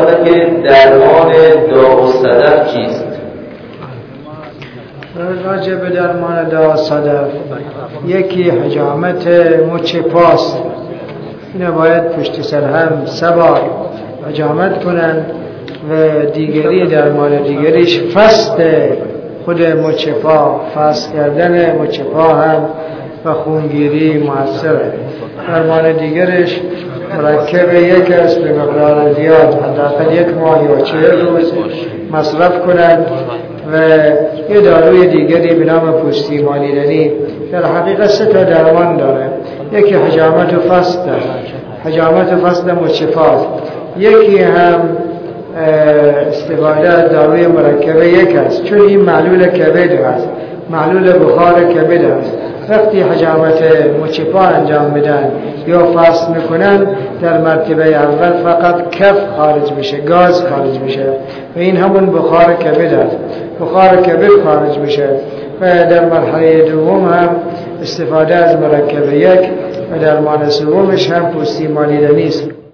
می‌فرمایند که درمان داء الصدف چیست؟ راجع به درمان داء صدف، یکی حجامت مچ پاست. اینو باید پشت سر هم 3 بار حجامت کنن و دیگری درمان دیگریش فست خود مچ پا، فست کردن مچ پا هم و خونگیری موثره. درمان دیگرش مرکب یک است به مقدار زیاد، حداقل 1 ماه یا 40 روز مصرف کنند و یه داروی دیگری به نام پوستی مالیدنی در حقیقت 3 تا درمان داره. یکی حجامت و فست، حجامت و فست مچ پا. یکی هم استفاده از داروی مرکب یک است، چون این معلول کبد است، معلول بخار کبد است. وقتی حجامت مچ پا انجام بدن یا فست میکنن، در مرتبه اول فقط کف خارج میشه، گاز خارج میشه و این همون بخار کبد است. بخار کبد خارج میشه و در مرحله دوم هم استفاده از مرکب یک و درمان سومش هم پوستی مالیدنی است.